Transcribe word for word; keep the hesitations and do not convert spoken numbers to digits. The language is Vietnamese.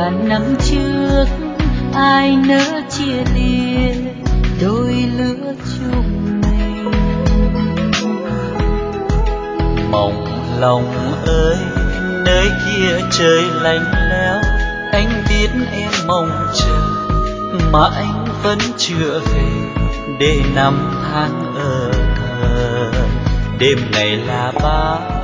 ngàn năm trước ai nỡ chia lìa đôi lứa chúng mình. Mộng lòng ơi nơi kia trời lạnh lẽo, anh biết em mong chờ mà anh vẫn chưa về, để năm tháng ở thờ đêm ngày là bao